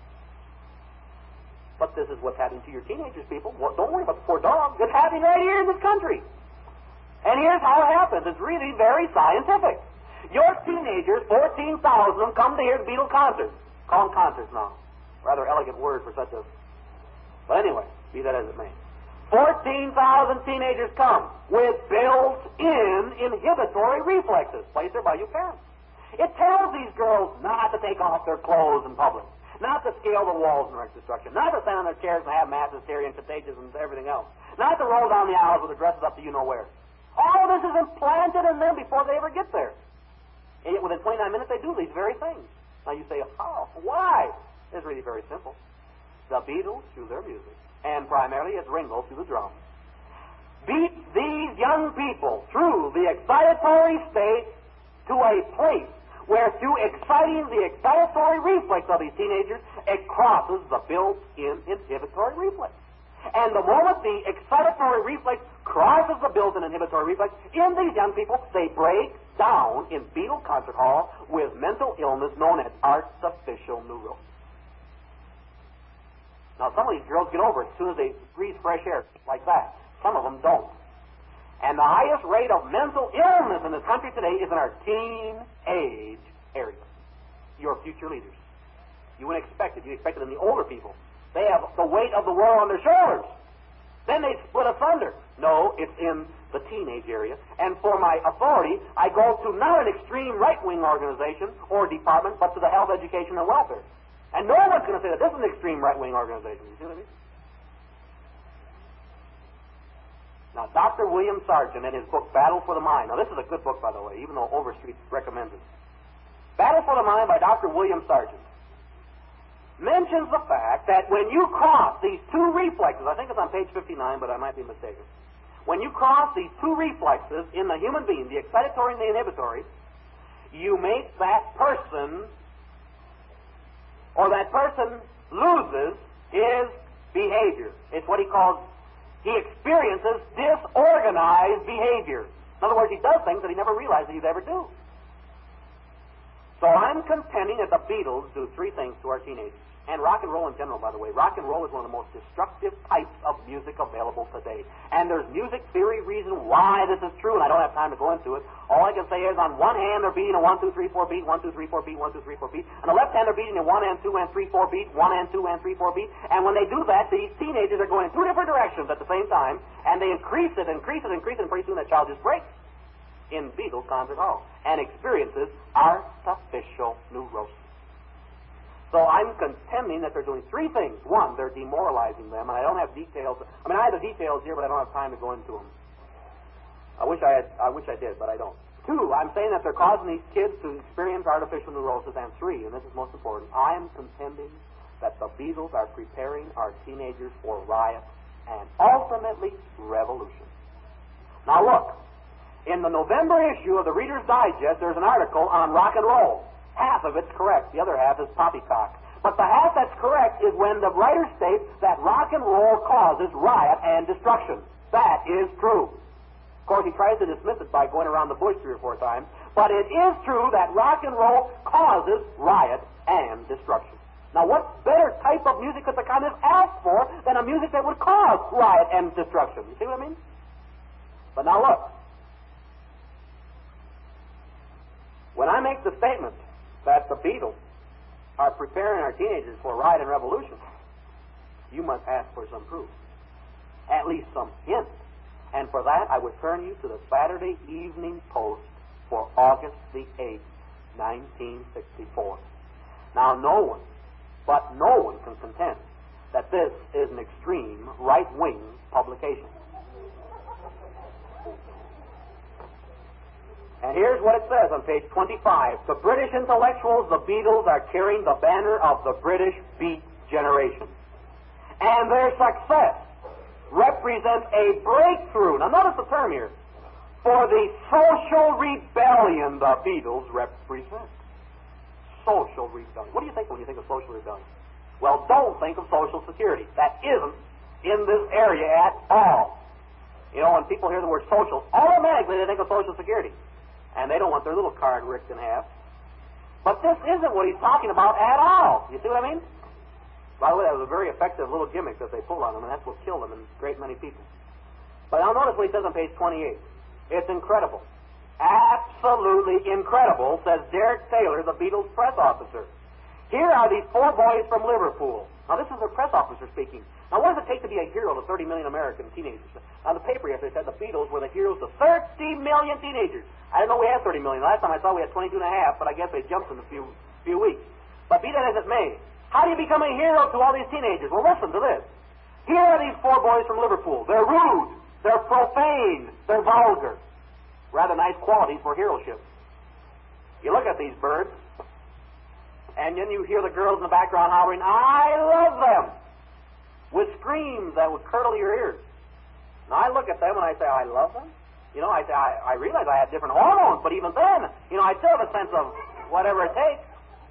But this is what's happening to your teenagers, people. Well, don't worry about the poor dog. It's happening right here in this country. And here's how it happens. It's really very scientific. Your teenagers, fourteen thousand of them, come to hear the Beatle concerts. Call them concerts now. Rather elegant word for such a... But anyway, be that as it may. fourteen thousand teenagers come with built-in inhibitory reflexes placed there by your parents. It tells these girls not to take off their clothes in public, not to scale the walls and wreak destruction, not to stand on their chairs and have mass hysteria and contagious and everything else, not to roll down the aisles with their dresses up to you-know-where. All of this is implanted in them before they ever get there. And yet within twenty-nine minutes they do these very things. Now you say, how? Why? It's really very simple. The Beatles, through their music, and primarily it's Ringo through the drums, beat these young people through the excitatory state to a place where through exciting the excitatory reflex of these teenagers, it crosses the built-in inhibitory reflex. And the moment the excitatory reflex crosses the built-in inhibitory reflex, in these young people, they break down in Beatle concert hall with mental illness known as artificial neurosis. Now, some of these girls get over it as soon as they breathe fresh air, like that. Some of them don't. And the highest rate of mental illness in this country today is in our teen-age area. Your future leaders. You wouldn't expect it. You expect it in the older people. They have the weight of the world on their shoulders. Then they split asunder. No, it's in the teenage area. And for my authority, I go to not an extreme right-wing organization or department, but to the health, education, and welfare. And no one's going to say that this is an extreme right-wing organization. You see what I mean? Now, Doctor William Sargent, in his book, Battle for the Mind. Now, this is a good book, by the way, even though Overstreet recommends it. Battle for the Mind by Doctor William Sargent mentions the fact that when you cross these two reflexes, I think it's on page fifty-nine, but I might be mistaken. When you cross these two reflexes in the human being, the excitatory and the inhibitory, you make that person... or that person loses his behavior. It's what he calls, he experiences disorganized behavior. In other words, he does things that he never realized that he'd ever do. So I'm contending that the Beatles do three things to our teenagers. And rock and roll in general, by the way. Rock and roll is one of the most destructive types of music available today. And there's music theory reason why this is true, and I don't have time to go into it. All I can say is on one hand they're beating a one, two, three, four beat, one, two, three, four beat, one, two, three, four beat. On the left hand they're beating a one and two and three, four beat, one and two and three, four beat. And when they do that, these teenagers are going in two different directions at the same time, and they increase it, increase it, increase it, and pretty soon that child just breaks in Beatles concert hall and experiences artificial neurosis. So I'm contending that they're doing three things. One, they're demoralizing them, and I don't have details. I mean, I have the details here, but I don't have time to go into them. I wish I had. I wish I did, but I don't. Two, I'm saying that they're causing these kids to experience artificial neurosis. And three, and this is most important, I am contending that the Beatles are preparing our teenagers for riot and ultimately revolution. Now look, in the November issue of the Reader's Digest, there's an article on rock and roll. Half of it's correct. The other half is poppycock. But the half that's correct is when the writer states that rock and roll causes riot and destruction. That is true. Of course, he tries to dismiss it by going around the bush three or four times. But it is true that rock and roll causes riot and destruction. Now, what better type of music could the communists ask for than a music that would cause riot and destruction? You see what I mean? But now look. When I make the statement that the Beatles are preparing our teenagers for riot and revolution, you must ask for some proof. At least some hint. And for that, I would turn you to the Saturday Evening Post for August the eighth, nineteen sixty-four. Now, no one, but no one can contend that this is an extreme right-wing publication. And here's what it says on page twenty-five. The British intellectuals, the Beatles, are carrying the banner of the British Beat generation. And their success represents a breakthrough. Now notice the term here. For the social rebellion the Beatles represent. Social rebellion. What do you think when you think of social rebellion? Well, don't think of Social Security. That isn't in this area at all. You know, when people hear the word social, automatically they think of Social Security. And they don't want their little card ripped in half. But this isn't what he's talking about at all. You see what I mean? By the way, that was a very effective little gimmick that they pulled on them, and that's what killed them and a great many people. But now notice what he says on page twenty-eight. It's incredible. Absolutely incredible, says Derek Taylor, the Beatles press officer. Here are these four boys from Liverpool. Now, this is their press officer speaking. Now, what does it take to be a hero to thirty million American teenagers? Now, the paper yesterday said the Beatles were the heroes to thirty million teenagers. I didn't know we had thirty million. Last time I saw we had twenty-two and a half, but I guess they jumped in a few few weeks. But be that as it may, how do you become a hero to all these teenagers? Well, listen to this. Here are these four boys from Liverpool. They're rude. They're profane. They're vulgar. Rather nice qualities for heroship. You look at these birds, and then you hear the girls in the background hollering, "I love them," with screams that would curdle your ears. Now, I look at them and I say, "I love them." You know, I say, I, I realize I have different hormones, but even then, you know, I still have a sense of whatever it takes.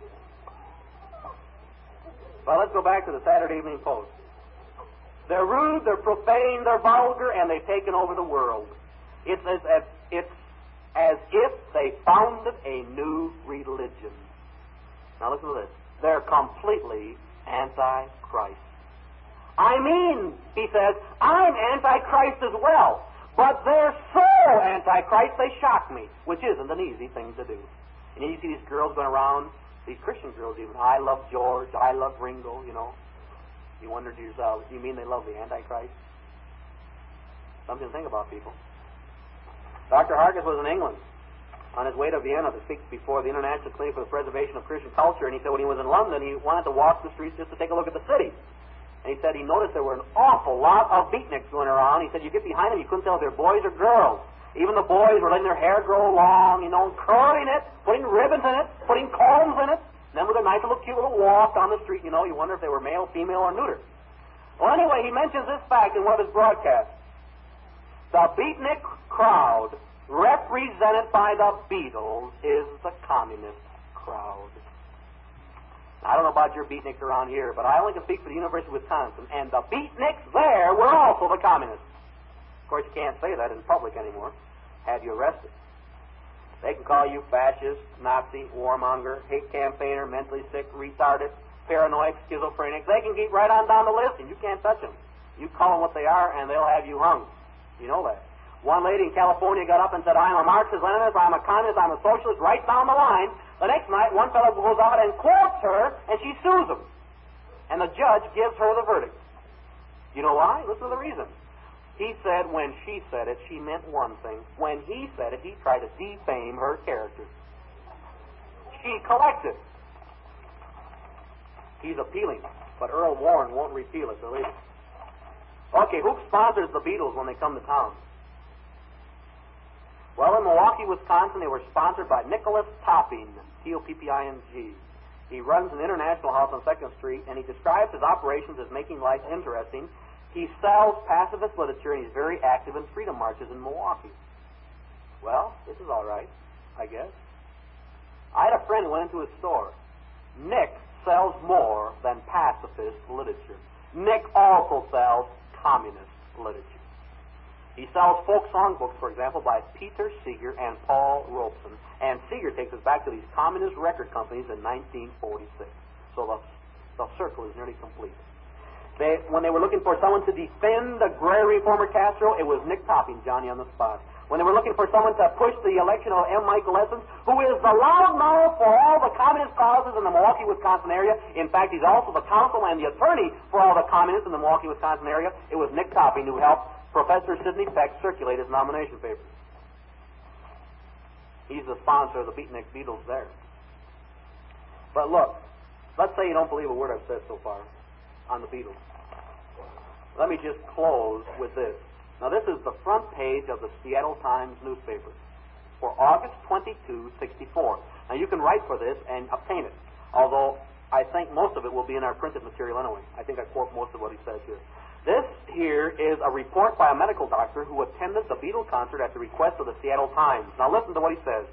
Well, let's go back to the Saturday Evening Post. They're rude, they're profane, they're vulgar, and they've taken over the world. It's as, as, it's as if they founded a new religion. Now listen to this. They're completely anti-Christ. I mean, he says, I'm anti-Christ as well. But they're so anti-Christ, they shock me, which isn't an easy thing to do. And then you see these girls going around, these Christian girls even, I love George, I love Ringo, you know. You wonder to yourself, do you mean they love the Antichrist? Something to think about, people. Doctor Hargis was in England on his way to Vienna to speak before the International Clinic for the Preservation of Christian Culture, and he said when he was in London, he wanted to walk the streets just to take a look at the city. And he said he noticed there were an awful lot of beatniks going around. He said you get behind them, you couldn't tell if they're boys or girls. Even the boys were letting their hair grow long, you know, curling it, putting ribbons in it, putting combs in it. And then with a nice little cute little walk down the street, you know, you wonder if they were male, female, or neuter. Well, anyway, he mentions this fact in one of his broadcasts. The beatnik crowd, represented by the Beatles, is the communist crowd. Now, I don't know about your beatniks around here, but I only can speak for the University of Wisconsin, and the beatniks there were also the communists. Of course, you can't say that in public anymore. Have you arrested? They can call you fascist, Nazi, warmonger, hate campaigner, mentally sick, retarded, paranoid, schizophrenic. They can keep right on down the list, and you can't touch them. You call them what they are, and they'll have you hung. You know that. One lady in California got up and said, I'm a Marxist-Leninist, I'm a communist, I'm a socialist, right down the line. The next night, one fellow goes out and quotes her, and she sues him. And the judge gives her the verdict. You know why? Listen to the reason. He said when she said it, she meant one thing. When he said it, he tried to defame her character. She collected. He's appealing, but Earl Warren won't repeal it, believe it. Okay, who sponsors the Beatles when they come to town? Well, in Milwaukee, Wisconsin, they were sponsored by Nicholas Topping, T O P P I N G. He runs an international house on second Street, and he describes his operations as making life interesting. He sells pacifist literature, and he's very active in freedom marches in Milwaukee. Well, this is all right, I guess. I had a friend who went into his store. Nick sells more than pacifist literature. Nick also sells communist literature. He sells folk songbooks, for example, by Peter Seeger and Paul Robeson. And Seeger takes us back to these communist record companies in nineteen forty-six. So the, the circle is nearly complete. They, when they were looking for someone to defend agrarian reformer Castro, it was Nick Topping, Johnny on the spot. When they were looking for someone to push the election of M. Michael Essence, who is the loudmouth for all the communist causes in the Milwaukee, Wisconsin area. In fact, he's also the counsel and the attorney for all the communists in the Milwaukee, Wisconsin area. It was Nick Topping who helped Professor Sidney Peck circulate his nomination papers. He's the sponsor of the Beatnik Beatles there. But look, let's say you don't believe a word I've said so far on the Beatles. Let me just close with this. Now, this is the front page of the Seattle Times newspaper for August twenty-second, sixty-four. Now, you can write for this and obtain it, although I think most of it will be in our printed material anyway. I think I quote most of what he says here. This here is a report by a medical doctor who attended the Beatles concert at the request of the Seattle Times. Now listen to what he says.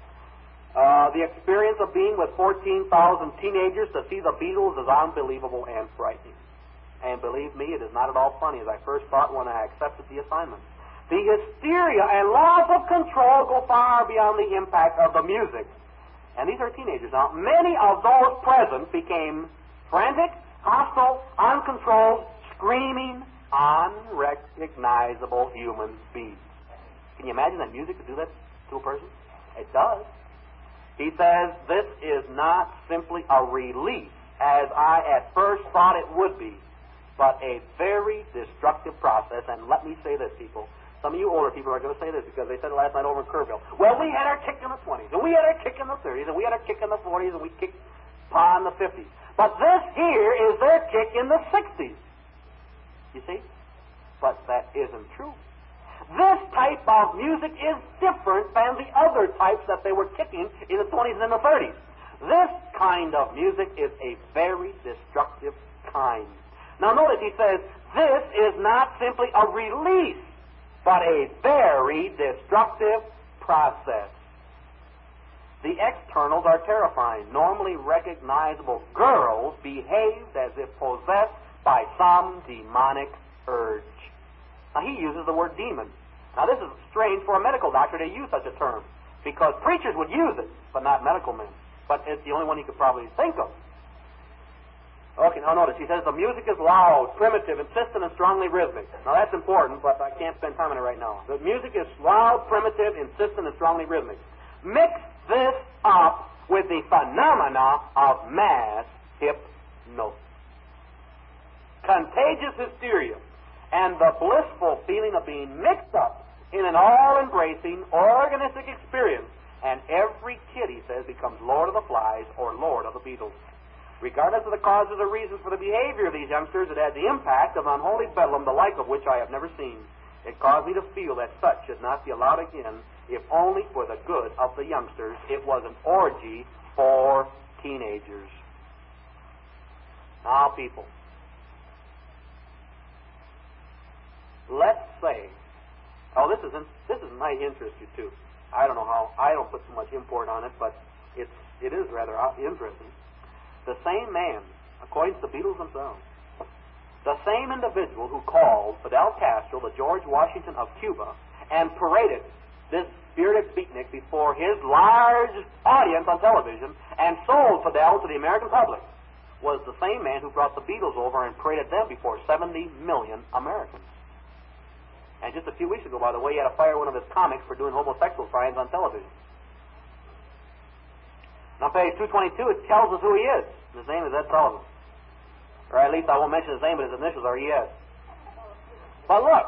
Uh, the experience of being with fourteen thousand teenagers to see the Beatles is unbelievable and frightening. And believe me, it is not at all funny, as I first thought when I accepted the assignment. The hysteria and loss of control go far beyond the impact of the music. And these are teenagers now. Many of those present became frantic, hostile, uncontrolled, screaming, unrecognizable human beings. Can you imagine that music could do that to a person? It does. He says this is not simply a release, as I at first thought it would be, but a very destructive process. And let me say this, people. Some of you older people are going to say this because they said it last night over in Kerrville. Well, we had our kick in the twenties, and we had our kick in the thirties, and we had our kick in the forties, and we kicked pa in the fifties. But this here is their kick in the sixties. You see? But that isn't true. This type of music is different than the other types that they were kicking in the twenties and the thirties. This kind of music is a very destructive kind. Now notice he says, this is not simply a release, but a very destructive process. The externals are terrifying. Normally recognizable girls behaved as if possessed by some demonic urge. Now he uses the word demon. Now this is strange for a medical doctor to use such a term, because preachers would use it, but not medical men. But it's the only one he could probably think of. Okay, now notice, he says the music is loud, primitive, insistent, and strongly rhythmic. Now that's important, but I can't spend time on it right now. The music is loud, primitive, insistent, and strongly rhythmic. Mix this up with the phenomena of mass hypnosis. Contagious hysteria and the blissful feeling of being mixed up in an all-embracing, organistic experience, and every kid, he says, becomes Lord of the Flies or Lord of the Beatles. Regardless of the causes or reasons for the behavior of these youngsters, it had the impact of unholy bedlam, the like of which I have never seen. It caused me to feel that such should not be allowed again, if only for the good of the youngsters. It was an orgy for teenagers. Now, people, let's say, oh, this is in, this is might interest you too. I don't know how. I don't put too much import on it, but it's it is rather interesting. The same man, according to the Beatles themselves, the same individual who called Fidel Castro the George Washington of Cuba and paraded this spirited beatnik before his large audience on television and sold Fidel to the American public, was the same man who brought the Beatles over and paraded them before seventy million Americans. And just a few weeks ago, by the way, he had to fire one of his comics for doing homosexual signs on television. On page two twenty-two, it tells us who he is. His name is Ed Sullivan. Or at least I won't mention his name, but his initials are E S. But look,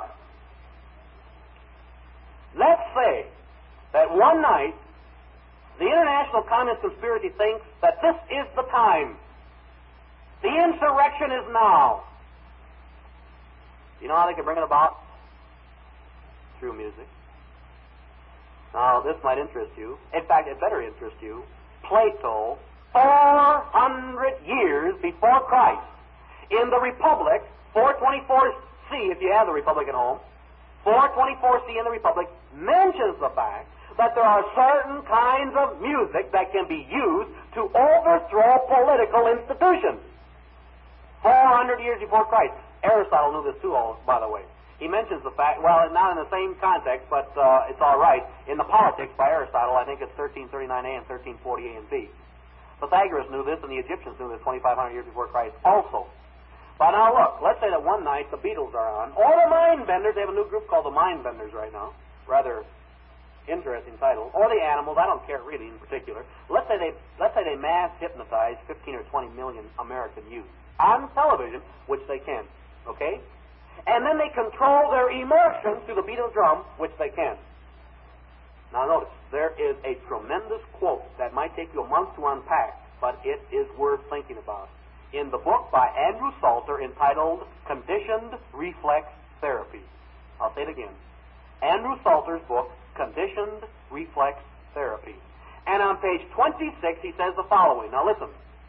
let's say that one night the international communist conspiracy thinks that this is the time. The insurrection is now. You know how they can bring it about? Through music. Now, this might interest you. In fact, it better interest you. Plato, four hundred years before Christ, in the Republic, four twenty-four C, if you have the Republic at home, four twenty-four C in the Republic mentions the fact that there are certain kinds of music that can be used to overthrow political institutions. four hundred years before Christ. Aristotle knew this too, by the way. He mentions the fact, well, not in the same context, but uh, it's all right. In the Politics by Aristotle, I think it's thirteen thirty-nine A and thirteen forty A and B. Pythagoras knew this, and the Egyptians knew this twenty-five hundred years before Christ also. But now look, let's say that one night the Beatles are on, or the Mindbenders. They have a new group called the Mindbenders right now. Rather interesting title. Or the Animals. I don't care really in particular. Let's say they let's say they mass hypnotize fifteen or twenty million American youth on television, which they can. Okay? And then they control their emotions through the beat of the drum, which they can. Now notice, there is a tremendous quote that might take you a month to unpack, but it is worth thinking about. In the book by Andrew Salter entitled Conditioned Reflex Therapy. I'll say it again. Andrew Salter's book, Conditioned Reflex Therapy. And on page twenty-six, he says the following. Now listen.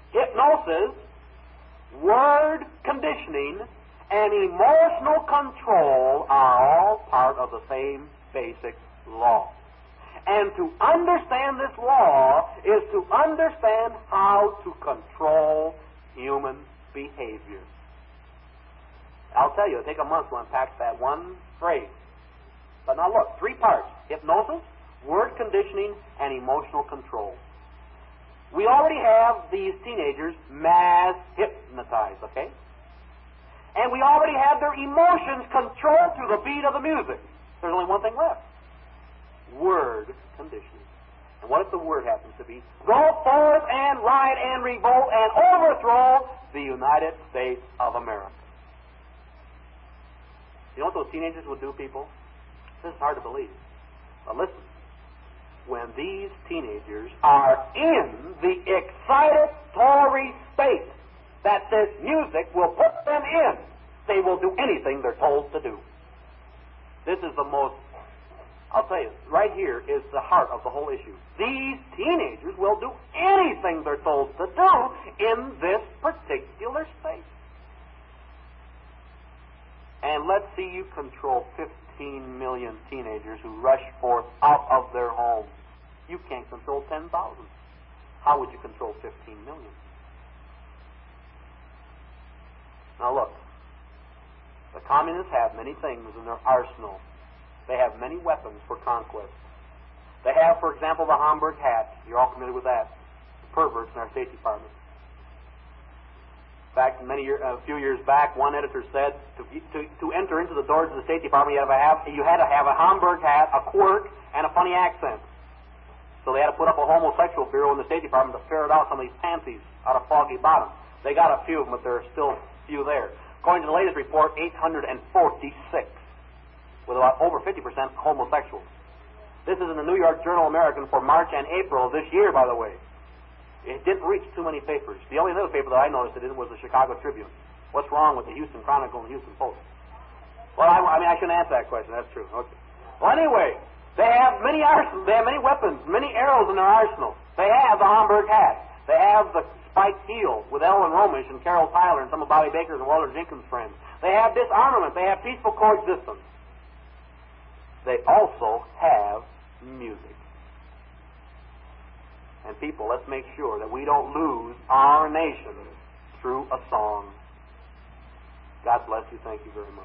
hypnosis, word conditioning, and emotional control are all part of the same basic law. And to understand this law is to understand how to control human behavior. I'll tell you, it'll take a month to unpack that one phrase. But now look, three parts: hypnosis, word conditioning, and emotional control. We already have these teenagers mass hypnotized, okay? And we already have their emotions controlled through the beat of the music. There's only one thing left: word conditioning. And what if the word happens to be, go forth and riot and revolt and overthrow the United States of America? You know what those teenagers would do, people? This is hard to believe. But listen, when these teenagers are in the excitatory state that this music will put them in, they will do anything they're told to do. This is the most, I'll tell you, right here is the heart of the whole issue. These teenagers will do anything they're told to do in this particular state. And let's see you control fifteen million teenagers who rush forth out of their homes. You can't control ten thousand. How would you control fifteen million? Now look, the communists have many things in their arsenal. They have many weapons for conquest. They have, for example, the Homburg hat. You're all familiar with that. The perverts in our State Department. In fact, many year, a few years back, one editor said to, to, to enter into the doors of the State Department, you had, to have, you had to have a Homburg hat, a quirk, and a funny accent. So they had to put up a homosexual bureau in the State Department to ferret out some of these pansies out of Foggy Bottom. They got a few of them, but there are still a few there. According to the latest report, eight hundred forty-six, with about over fifty percent homosexuals. This is in the New York Journal American for March and April of this year, by the way. It didn't reach too many papers. The only other paper that I noticed it in was the Chicago Tribune. What's wrong with the Houston Chronicle and the Houston Post? Well, I, I mean, I shouldn't answer that question. That's true. Okay. Well, anyway, they have many arsenals. They have many weapons, many arrows in their arsenal. They have the Homburg hat. They have the spiked heel with Ellen Romish and Carol Tyler and some of Bobby Baker's and Walter Jenkins' friends. They have disarmament. They have peaceful coexistence. They also have music. And people, let's make sure that we don't lose our nation through a song. God bless you. Thank you very much.